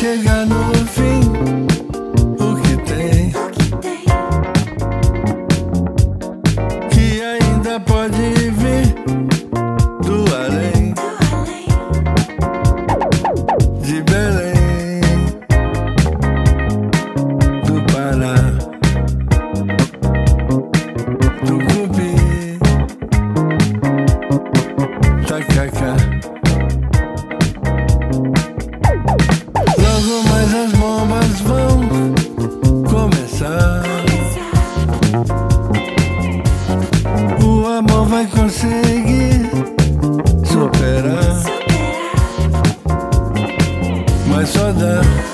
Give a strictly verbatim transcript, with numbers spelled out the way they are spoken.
chegar no fim. O que tem que ainda pode vir do além de Belém, do Pará, do Tucupi, Tacacá. Logo mais as bombas vão começar. O amor vai conseguir superar, mas só dá